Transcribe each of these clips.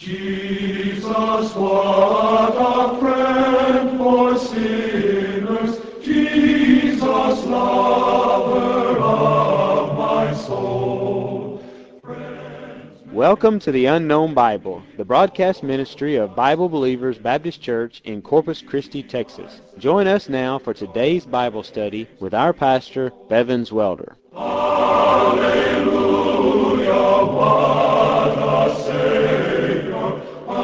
Jesus, what a friend for sinners, Jesus, lover of my soul. Welcome to the Unknown Bible, the broadcast ministry of Bible Believers Baptist Church in Corpus Christi, Texas. Join us now for today's Bible study with our pastor, Bevins Welder. Hallelujah, what a Savior.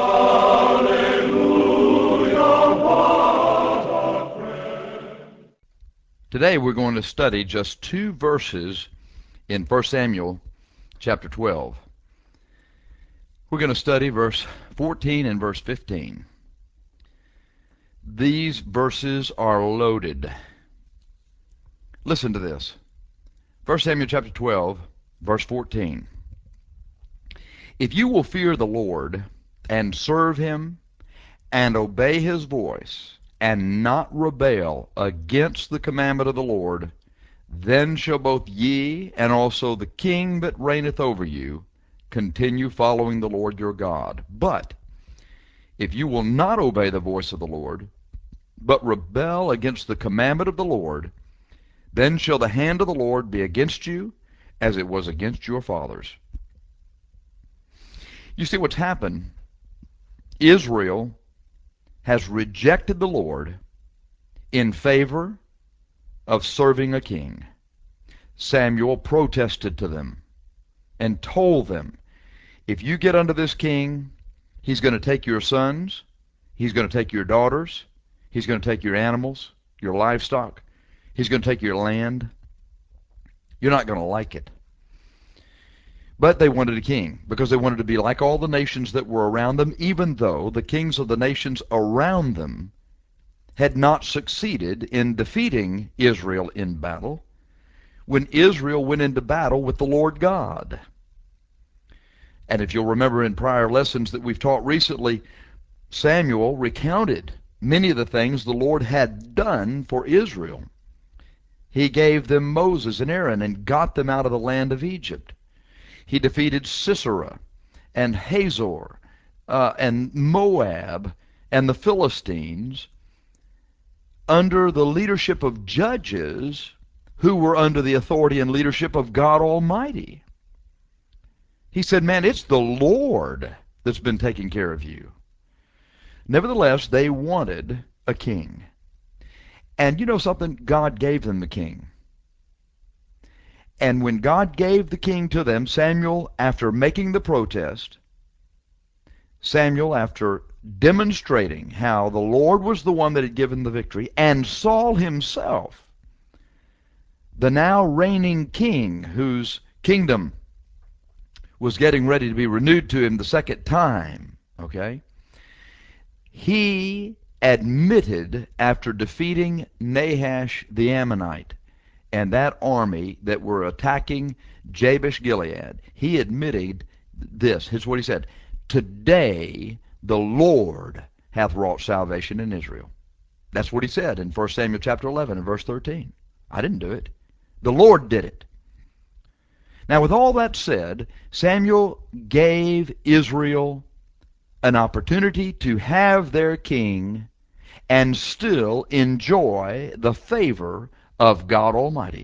Hallelujah, what a friend. Today we're going to study just two verses in 1 Samuel chapter 12. We're going to study verse 14 and verse 15. These verses are loaded. Listen to this. 1 Samuel chapter 12, verse 14. If you will fear the Lord and serve him and obey his voice and not rebel against the commandment of the Lord, then shall both ye and also the king that reigneth over you continue following the Lord your God. But if you will not obey the voice of the Lord, but rebel against the commandment of the Lord, then shall the hand of the Lord be against you as it was against your fathers. You see what's happened? Israel has rejected the Lord in favor of serving a king. Samuel protested to them and told them, if you get under this king, he's going to take your sons, he's going to take your daughters, he's going to take your animals, your livestock, he's going to take your land. You're not going to like it. But they wanted a king because they wanted to be like all the nations that were around them, even though the kings of the nations around them had not succeeded in defeating Israel in battle when Israel went into battle with the Lord God. And if you'll remember in prior lessons that we've taught recently, Samuel recounted many of the things the Lord had done for Israel. He gave them Moses and Aaron and got them out of the land of Egypt. He defeated Sisera and Hazor and Moab and the Philistines under the leadership of judges who were under the authority and leadership of God Almighty. He said, man, it's the Lord that's been taking care of you. Nevertheless, they wanted a king. And you know something? God gave them the king. And when God gave the king to them, Samuel, after making the protest, Samuel, after demonstrating how the Lord was the one that had given the victory, and Saul himself, the now reigning king whose kingdom was getting ready to be renewed to him the second time, okay? He admitted, after defeating Nahash the Ammonite and that army that were attacking Jabesh Gilead, he admitted this. Here's what he said. Today the Lord hath wrought salvation in Israel. That's what he said in 1 Samuel chapter 11 and verse 13. I didn't do it. The Lord did it. Now with all that said, Samuel gave Israel an opportunity to have their king and still enjoy the favor of God Almighty.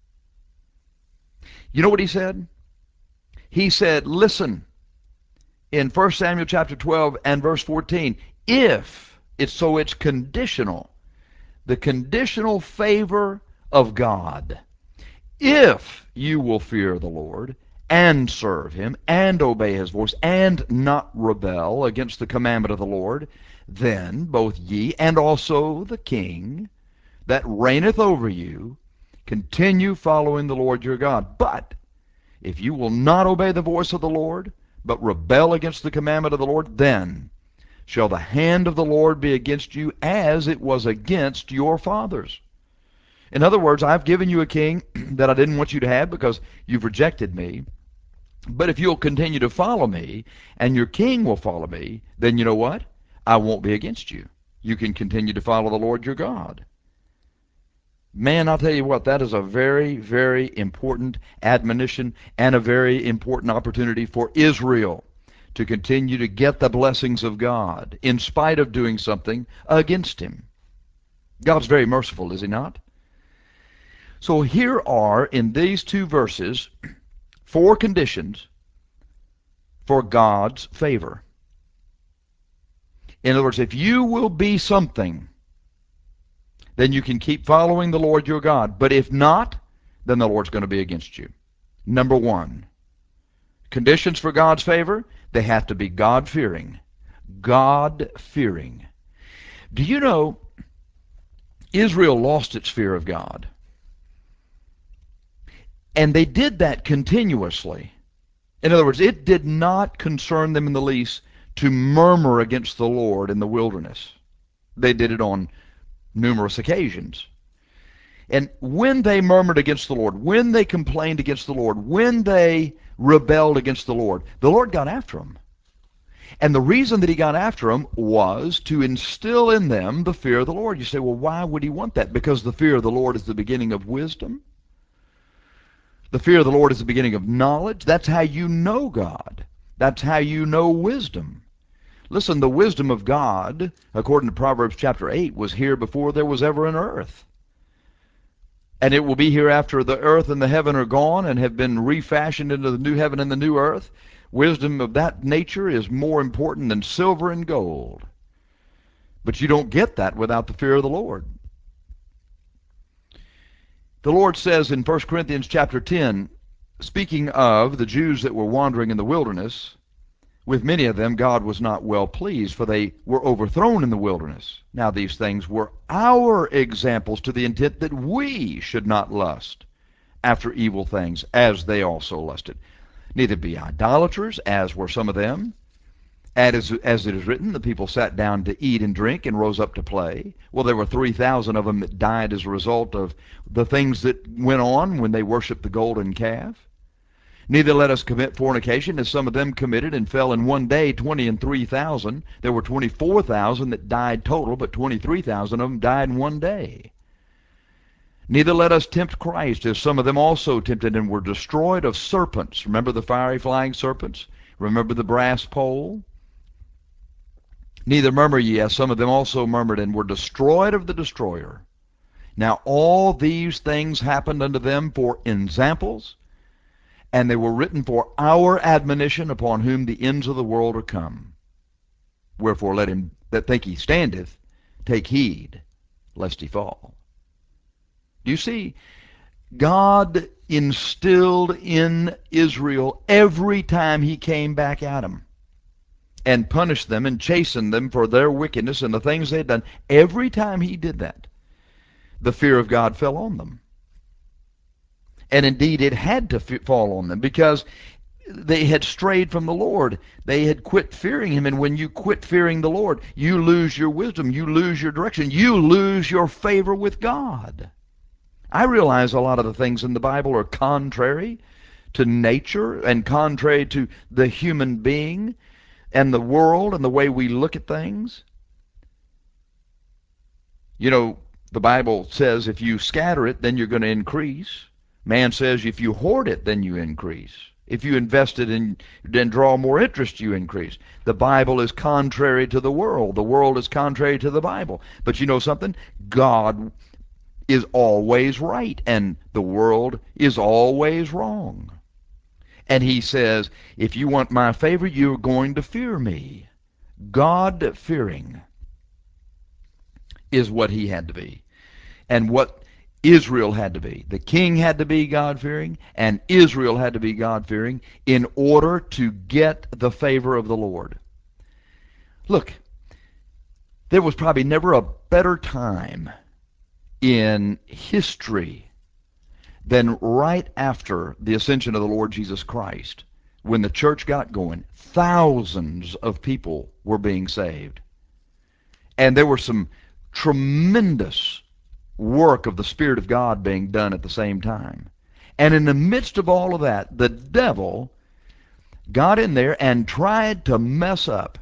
You know what he said? He said, listen, in 1 Samuel chapter 12 and verse 14, if it's conditional, the conditional favor of God. If you will fear the Lord and serve him and obey his voice and not rebel against the commandment of the Lord, then both ye and also the king that reigneth over you continue following the Lord your God. But if you will not obey the voice of the Lord, but rebel against the commandment of the Lord, then shall the hand of the Lord be against you as it was against your fathers. In other words, I've given you a king that I didn't want you to have because you've rejected me. But if you'll continue to follow me and your king will follow me, then you know what? I won't be against you. You can continue to follow the Lord your God. Man, I'll tell you what, that is a very, very important admonition and a very important opportunity for Israel to continue to get the blessings of God in spite of doing something against Him. God's very merciful, is He not? So here are, in these two verses, 4 conditions for God's favor. In other words, if you will be something, then you can keep following the Lord your God. But if not, then the Lord's going to be against you. Number 1, conditions for God's favor, they have to be God-fearing. God-fearing. Do you know Israel lost its fear of God? And they did that continuously. In other words, it did not concern them in the least to murmur against the Lord in the wilderness. They did it on numerous occasions. And when they murmured against the Lord, when they complained against the Lord, when they rebelled against the Lord got after them. And the reason that He got after them was to instill in them the fear of the Lord. You say, well, why would He want that? Because the fear of the Lord is the beginning of wisdom. The fear of the Lord is the beginning of knowledge. That's how you know God. That's how you know wisdom. Listen, the wisdom of God, according to Proverbs chapter 8, was here before there was ever an earth. And it will be here after the earth and the heaven are gone and have been refashioned into the new heaven and the new earth. Wisdom of that nature is more important than silver and gold. But you don't get that without the fear of the Lord. The Lord says in 1 Corinthians chapter 10, speaking of the Jews that were wandering in the wilderness, with many of them God was not well pleased, for they were overthrown in the wilderness. Now these things were our examples, to the intent that we should not lust after evil things, as they also lusted. Neither be idolaters, as were some of them. As it is written, the people sat down to eat and drink and rose up to play. Well, there were 3,000 of them that died as a result of the things that went on when they worshiped the golden calf. Neither let us commit fornication, as some of them committed and fell in one day, 20 and 3,000. There were 24,000 that died total, but 23,000 of them died in one day. Neither let us tempt Christ, as some of them also tempted and were destroyed of serpents. Remember the fiery flying serpents? Remember the brass pole? Neither murmur ye, as some of them also murmured and were destroyed of the destroyer. Now all these things happened unto them for ensamples, and they were written for our admonition, upon whom the ends of the world are come. Wherefore let him that think he standeth take heed, lest he fall. Do you see? God instilled in Israel every time He came back at them and punished them and chastened them for their wickedness and the things they had done. Every time He did that, the fear of God fell on them. And indeed, it had to fall on them, because they had strayed from the Lord. They had quit fearing Him. And when you quit fearing the Lord, you lose your wisdom. You lose your direction. You lose your favor with God. I realize a lot of the things in the Bible are contrary to nature and contrary to the human being and the world and the way we look at things. You know, the Bible says if you scatter it, then you're going to increase. Man says if you hoard it, then you increase. If you invest it and draw more interest, you increase. The Bible is contrary to the world. The world is contrary to the Bible. But you know something? God is always right, and the world is always wrong. And He says, if you want my favor, you're going to fear me. God-fearing is what He had to be, and what Israel had to be. The king had to be God-fearing, and Israel had to be God-fearing in order to get the favor of the Lord. Look, there was probably never a better time in history than right after the ascension of the Lord Jesus Christ. When the church got going, thousands of people were being saved. And there were some tremendous work of the Spirit of God being done at the same time. And in the midst of all of that, the devil got in there and tried to mess up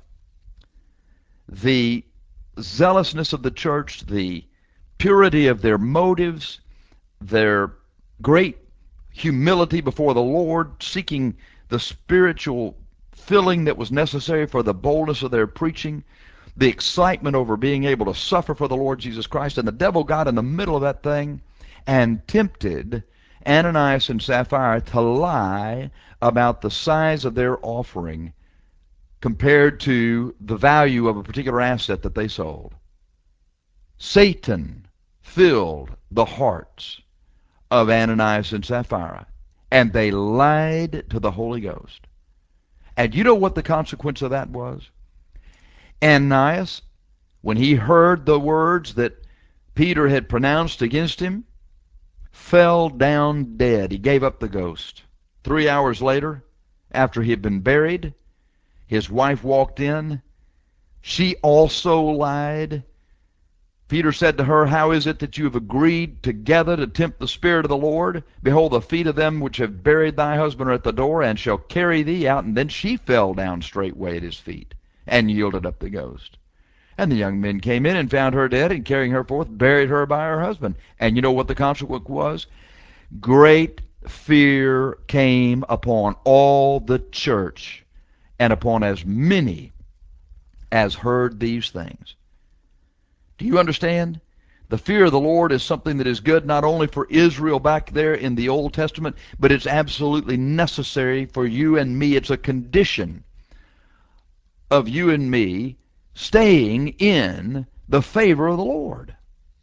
the zealousness of the church, the purity of their motives, their great humility before the Lord, seeking the spiritual filling that was necessary for the boldness of their preaching, the excitement over being able to suffer for the Lord Jesus Christ. And the devil got in the middle of that thing and tempted Ananias and Sapphira to lie about the size of their offering compared to the value of a particular asset that they sold. Satan filled the hearts of Ananias and Sapphira, and they lied to the Holy Ghost. And you know what the consequence of that was? Ananias, when he heard the words that Peter had pronounced against him, fell down dead. He gave up the ghost. 3 hours later, after he had been buried, his wife walked in. She also lied. Peter said to her, "How is it that you have agreed together to tempt the Spirit of the Lord? Behold, the feet of them which have buried thy husband are at the door, and shall carry thee out." And then she fell down straightway at his feet, and yielded up the ghost. And the young men came in and found her dead, and carrying her forth, buried her by her husband. And you know what the consequence was? Great fear came upon all the church, and upon as many as heard these things. Do you understand? The fear of the Lord is something that is good not only for Israel back there in the Old Testament, but it's absolutely necessary for you and me. It's a condition of you and me staying in the favor of the Lord.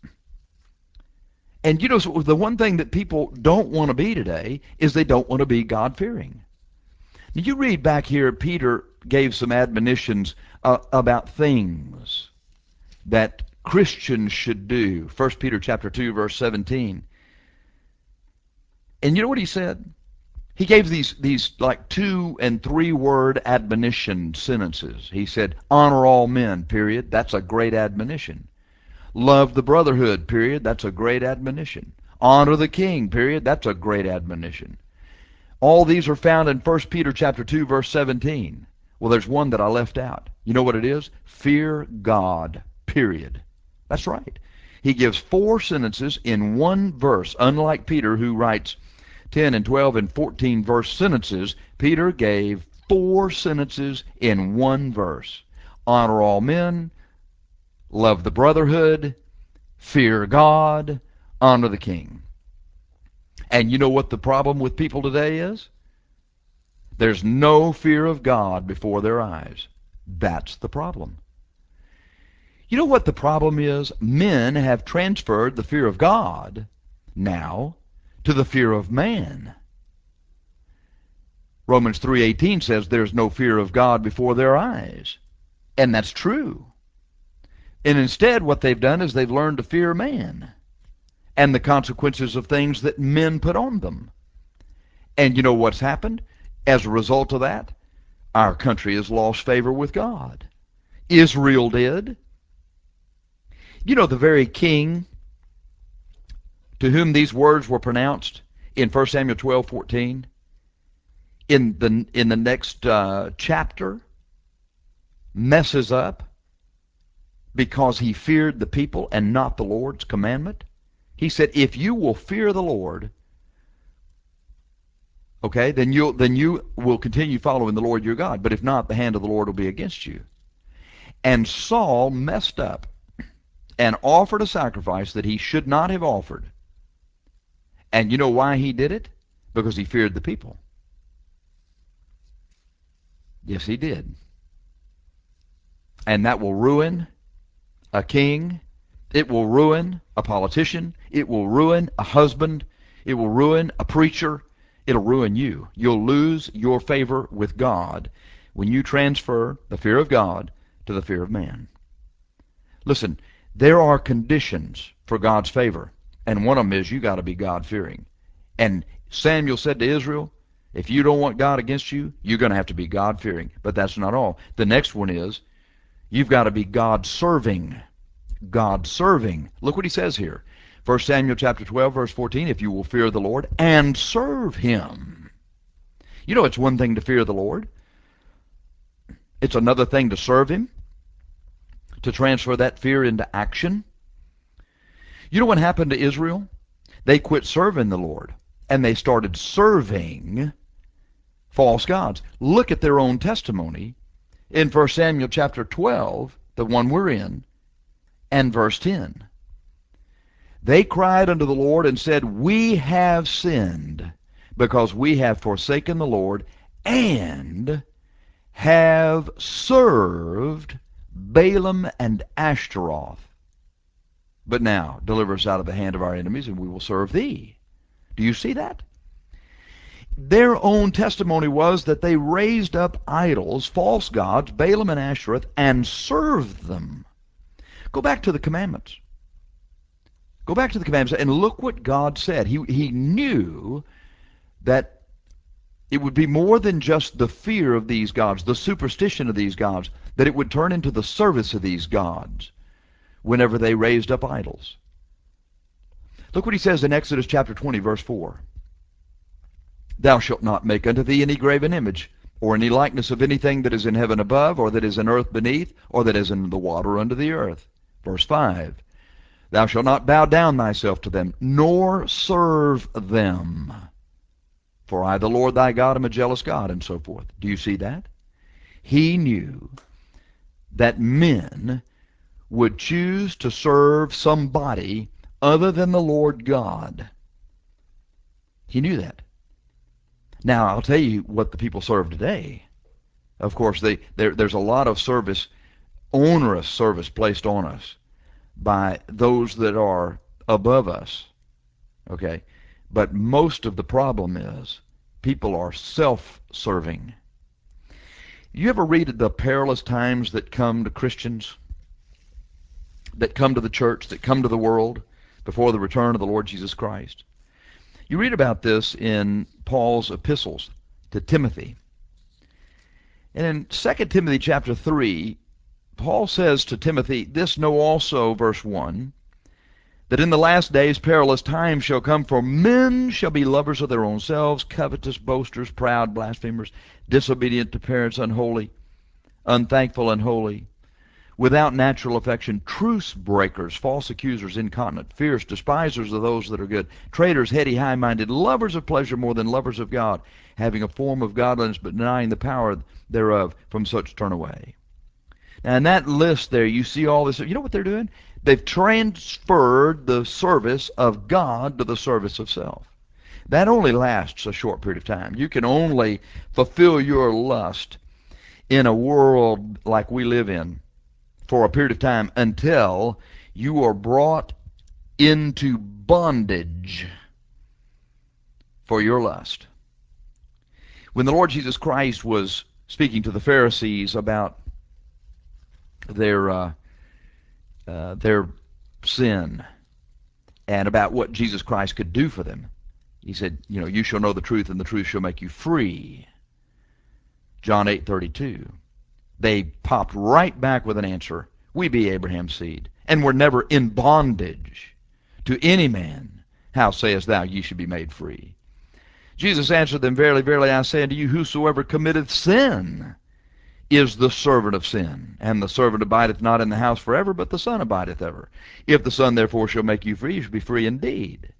And you know, so the one thing that people don't want to be today is they don't want to be God-fearing. Now, you read back here, Peter gave some admonitions about things that Christians should do. 1 Peter chapter 2, verse 17. And you know what he said? He gave these like 2 and 3 word admonition sentences. He said, honor all men, period. That's a great admonition. Love the brotherhood, period. That's a great admonition. Honor the king, period. That's a great admonition. All these are found in 1 Peter chapter 2, verse 17. Well, there's one that I left out. You know what it is? Fear God, period. That's right. He gives 4 sentences in one verse. Unlike Peter, who writes 10 and 12 and 14 verse sentences, Peter gave 4 sentences in one verse. Honor all men, love the brotherhood, fear God, honor the king. And you know what the problem with people today is? There's no fear of God before their eyes. That's the problem. You know what the problem is? Men have transferred the fear of God now to the fear of man. Romans 3:18 says there's no fear of God before their eyes. And that's true. And instead what they've done is they've learned to fear man and the consequences of things that men put on them. And you know what's happened? As a result of that, our country has lost favor with God. Israel did. You know, the very king to whom these words were pronounced in 1 Samuel 12:14, in the next chapter, messes up because he feared the people and not the Lord's commandment. He said, if you will fear the Lord, okay, then you will continue following the Lord your God. But if not, the hand of the Lord will be against you. And Saul messed up and offered a sacrifice that he should not have offered. And you know why he did it? Because he feared the people. Yes, he did. And that will ruin a king. It will ruin a politician. It will ruin a husband. It will ruin a preacher. It'll ruin you. You'll lose your favor with God when you transfer the fear of God to the fear of man. Listen, there are conditions for God's favor, and one of them is you got to be God-fearing. And Samuel said to Israel, if you don't want God against you, you're going to have to be God-fearing. But that's not all. The next one is you've got to be God-serving. God-serving. Look what he says here. 1 Samuel chapter 12, verse 14, if you will fear the Lord and serve him. You know, it's one thing to fear the Lord. It's another thing to serve him, to transfer that fear into action. You know what happened to Israel? They quit serving the Lord, and they started serving false gods. Look at their own testimony in 1 Samuel chapter 12, the one we're in, and verse 10. They cried unto the Lord and said, We have sinned, because we have forsaken the Lord and have served Balaam and Ashtaroth. But now deliver us out of the hand of our enemies, and we will serve thee. Do you see that? Their own testimony was that they raised up idols, false gods, Balaam and Ashtaroth, and served them. Go back to the commandments. Go back to the commandments and look what God said. He knew that it would be more than just the fear of these gods, the superstition of these gods, that it would turn into the service of these gods whenever they raised up idols. Look what he says in Exodus chapter 20, verse 4. Thou shalt not make unto thee any graven image, or any likeness of anything that is in heaven above, or that is in earth beneath, or that is in the water under the earth. Verse 5. Thou shalt not bow down thyself to them, nor serve them. For I, the Lord thy God, am a jealous God, and so forth. Do you see that? He knew that men would choose to serve somebody other than the Lord God. He knew that. Now, I'll tell you what the people serve today. Of course, there's a lot of service, onerous service placed on us by those that are above us. Okay? But most of the problem is people are self-serving. You ever read the perilous times that come to Christians, that come to the church, that come to the world before the return of the Lord Jesus Christ? You read about this in Paul's epistles to Timothy. And in 2 Timothy chapter 3, Paul says to Timothy, This know also, verse 1, that in the last days perilous times shall come, for men shall be lovers of their own selves, covetous, boasters, proud, blasphemers, disobedient to parents, unholy, unthankful, unholy, without natural affection, truce breakers, false accusers, incontinent, fierce, despisers of those that are good, traitors, heady, high-minded, lovers of pleasure more than lovers of God, having a form of godliness but denying the power thereof. From such turn away. Now in that list there, you see all this. You know what they're doing? They've transferred the service of God to the service of self. That only lasts a short period of time. You can only fulfill your lust in a world like we live in for a period of time until you are brought into bondage for your lust. When the Lord Jesus Christ was speaking to the Pharisees about their sin and about what Jesus Christ could do for them, he said, you shall know the truth, and the truth shall make you free. John 8:32. They popped right back with an answer. We be Abraham's seed, and were never in bondage to any man. How sayest thou, ye should be made free? Jesus answered them, Verily, verily, I say unto you, whosoever committeth sin is the servant of sin. And the servant abideth not in the house forever, but the Son abideth ever. If the Son therefore shall make you free, you shall be free indeed.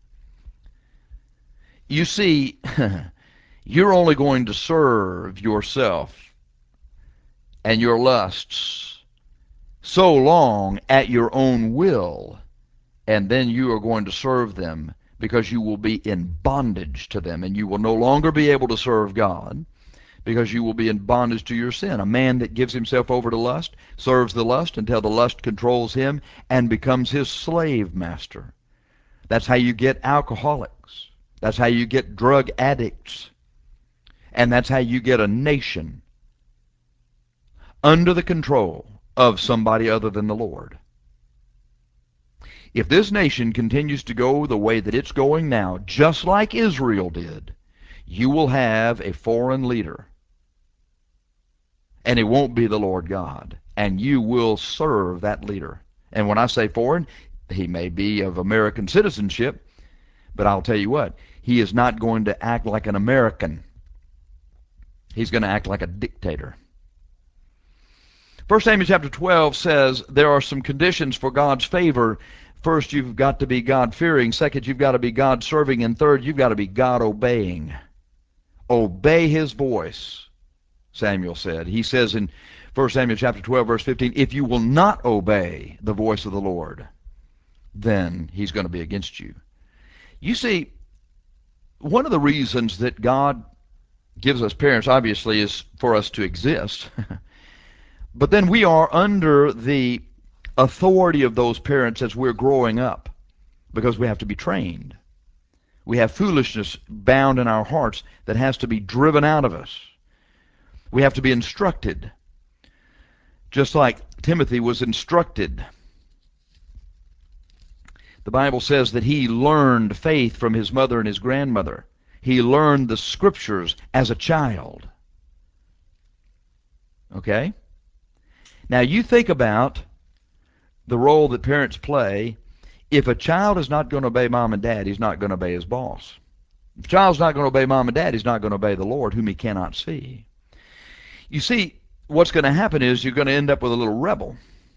You see, you're only going to serve yourself and your lusts so long at your own will, and then you are going to serve them because you will be in bondage to them, and you will no longer be able to serve God because you will be in bondage to your sin. A man that gives himself over to lust serves the lust until the lust controls him and becomes his slave master. That's how you get alcoholics. That's how you get drug addicts. And that's how you get a nation under the control of somebody other than the Lord. If this nation continues to go the way that it's going now, just like Israel did, you will have a foreign leader. And it won't be the Lord God. And you will serve that leader. And when I say foreign, he may be of American citizenship, but I'll tell you what, he is not going to act like an American. He's going to act like a dictator. 1 Samuel chapter 12 says there are some conditions for God's favor. First, you've got to be God-fearing. Second, you've got to be God-serving. And third, you've got to be God-obeying. obey his voice, Samuel said. He says in 1 Samuel chapter 12, verse 15, if you will not obey the voice of the Lord, then he's going to be against you. You see, one of the reasons that God gives us parents, obviously, is for us to exist. But then we are under the authority of those parents as we're growing up, because we have to be trained. We have foolishness bound in our hearts that has to be driven out of us. We have to be instructed, just like Timothy was instructed. The Bible says that he learned faith from his mother and his grandmother. He learned the scriptures as a child. Okay? Now you think about the role that parents play. If a child is not going to obey mom and dad, he's not going to obey his boss. If a child's not going to obey mom and dad, he's not going to obey the Lord, whom he cannot see. You see, what's going to happen is you're going to end up with a little rebel.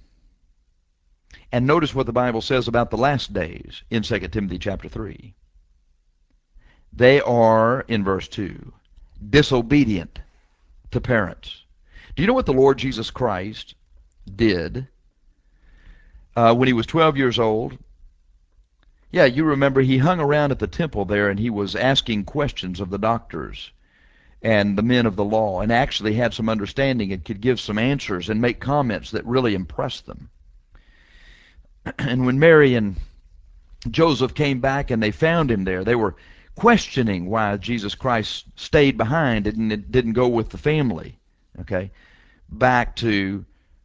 And notice what the Bible says about the last days in 2 Timothy chapter 3. They are, in verse 2, disobedient to parents. Do you know what the Lord Jesus Christ did when he was 12 years old? Yeah, you remember he hung around at the temple there and he was asking questions of the doctors and the men of the law, and actually had some understanding and could give some answers and make comments that really impressed them. And when Mary and Joseph came back and they found him there, they were questioning why Jesus Christ stayed behind and didn't go with the family, okay, back to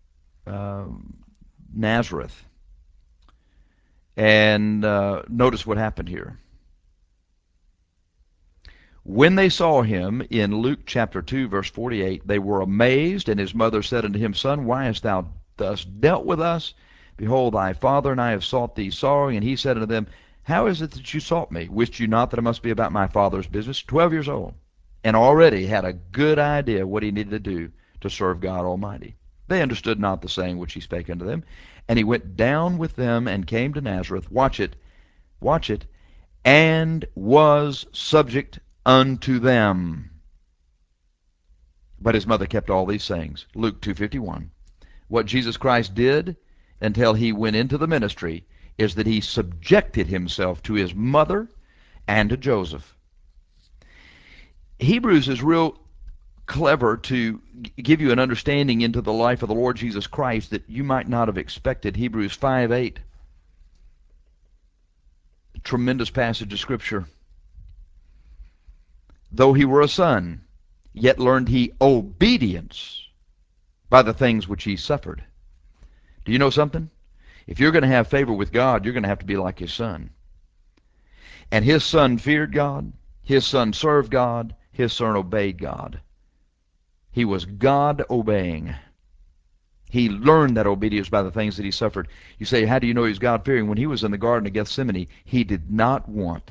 Nazareth. And notice what happened here. When they saw him, in Luke chapter 2, verse 48, they were amazed, and his mother said unto him, Son, why hast thou thus dealt with us? Behold, thy father and I have sought thee sorrowing. And he said unto them, How is it that you sought me? Wist you not that I must be about my father's business? 12 years old, and already had a good idea what he needed to do to serve God Almighty. They understood not the saying which he spake unto them. And he went down with them and came to Nazareth. Watch it, and was subject unto them. But his mother kept all these sayings. Luke 2:51. What Jesus Christ did until he went into the ministry is that he subjected himself to his mother and to Joseph. Hebrews is real clever to give you an understanding into the life of the Lord Jesus Christ that you might not have expected. Hebrews 5:8. Tremendous passage of Scripture. Though he were a son, yet learned he obedience by the things which he suffered. Do you know something? If you're going to have favor with God, you're going to have to be like his son. And his son feared God, his son served God, his son obeyed God. He was God obeying. He learned that obedience by the things that he suffered. You say, how do you know he's God fearing? When he was in the Garden of Gethsemane, he did not want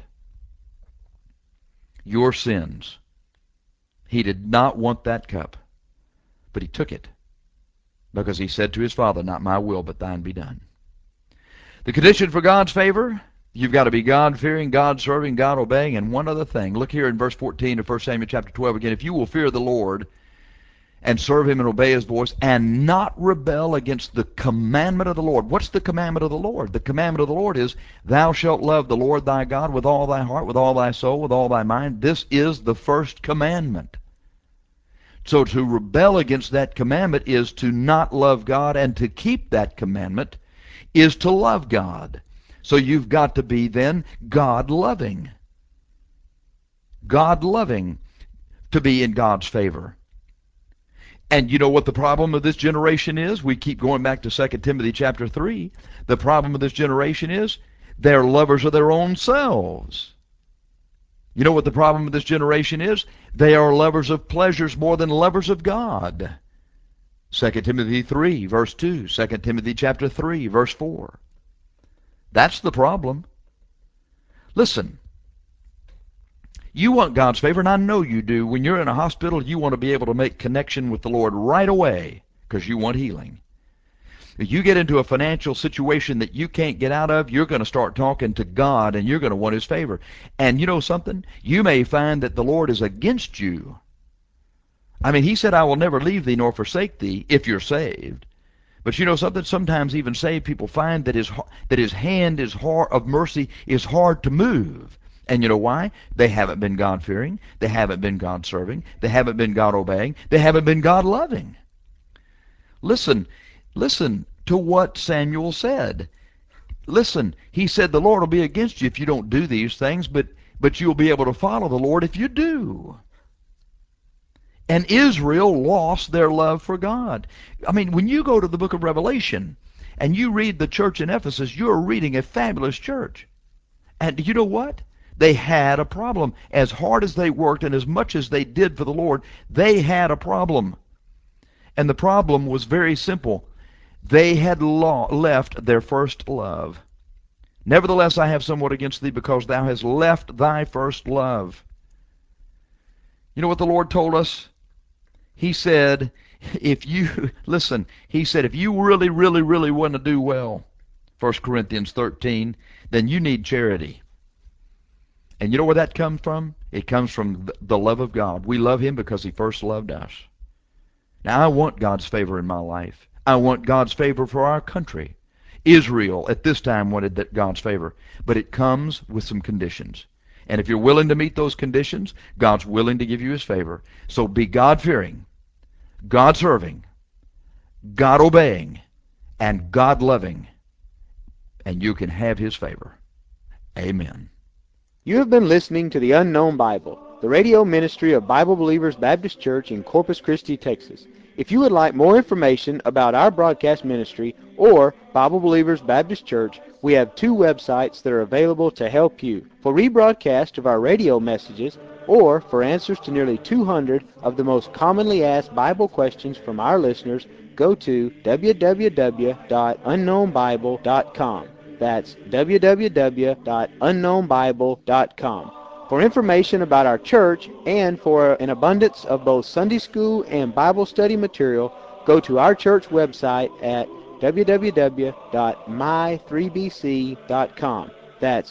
your sins. He did not want that cup, but he took it because he said to his Father, Not my will, but thine be done. The condition for God's favor, you've got to be God-fearing, God-serving, God-obeying, and one other thing. Look here in verse 14 of 1 Samuel chapter 12 again. If you will fear the Lord and serve him and obey his voice and not rebel against the commandment of the Lord. What's the commandment of the Lord? The commandment of the Lord is, Thou shalt love the Lord thy God with all thy heart, with all thy soul, with all thy mind. This is the first commandment. So to rebel against that commandment is to not love God, and to keep that commandment is to love God. So you've got to be then God-loving. God-loving to be in God's favor. And you know what the problem of this generation is? We keep going back to 2 Timothy chapter 3. The problem of this generation is they're lovers of their own selves. You know what the problem of this generation is? They are lovers of pleasures more than lovers of God. 2 Timothy 3, verse 2. 2 Timothy chapter 3, verse 4. That's the problem. Listen. You want God's favor, and I know you do. When you're in a hospital, you want to be able to make connection with the Lord right away because you want healing. If you get into a financial situation that you can't get out of, you're going to start talking to God and you're going to want His favor. And you know something? You may find that the Lord is against you. I mean, He said, I will never leave thee nor forsake thee if you're saved. But you know something? Sometimes even saved people find that his hand is hard, of mercy is hard to move. And you know why? They haven't been God-fearing. They haven't been God-serving. They haven't been God-obeying. They haven't been God-loving. Listen, listen to what Samuel said. Listen, he said the Lord will be against you if you don't do these things, but you'll be able to follow the Lord if you do. And Israel lost their love for God. I mean, when you go to the book of Revelation and you read the church in Ephesus, you're reading a fabulous church. And you know what? They had a problem. As hard as they worked and as much as they did for the Lord, they had a problem. And the problem was very simple. They had left their first love. Nevertheless, I have somewhat against thee, because thou hast left thy first love. You know what the Lord told us? He said, if you, listen, he said, if you really, really, really want to do well, 1 Corinthians 13, then you need charity. And you know where that comes from? It comes from the love of God. We love Him because He first loved us. Now, I want God's favor in my life. I want God's favor for our country. Israel at this time wanted God's favor, but it comes with some conditions. And if you're willing to meet those conditions, God's willing to give you His favor. So be God-fearing, God-serving, God-obeying, and God-loving, and you can have His favor. Amen. You have been listening to The Unknown Bible, the radio ministry of Bible Believers Baptist Church in Corpus Christi, Texas. If you would like more information about our broadcast ministry or Bible Believers Baptist Church, we have two websites that are available to help you. For rebroadcast of our radio messages, or for answers to nearly 200 of the most commonly asked Bible questions from our listeners, go to www.unknownbible.com. That's www.unknownbible.com. For information about our church and for an abundance of both Sunday school and Bible study material, go to our church website at www.my3bc.com. That's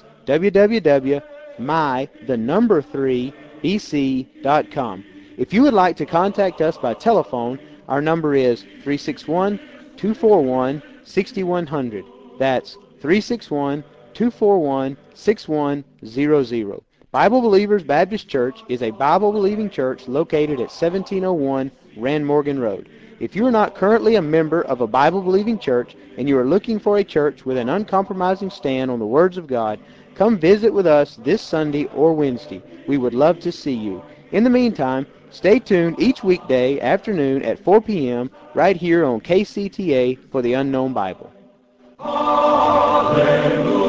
www.my3bc.com. If you would like to contact us by telephone, our number is 361-241-6100. That's 361-241-6100. Bible Believers Baptist Church is a Bible-believing church located at 1701 Rand Morgan Road. If you are not currently a member of a Bible-believing church and you are looking for a church with an uncompromising stand on the words of God, come visit with us this Sunday or Wednesday. We would love to see you. In the meantime, stay tuned each weekday afternoon at 4 p.m. right here on KCTA for the Unknown Bible. Hallelujah.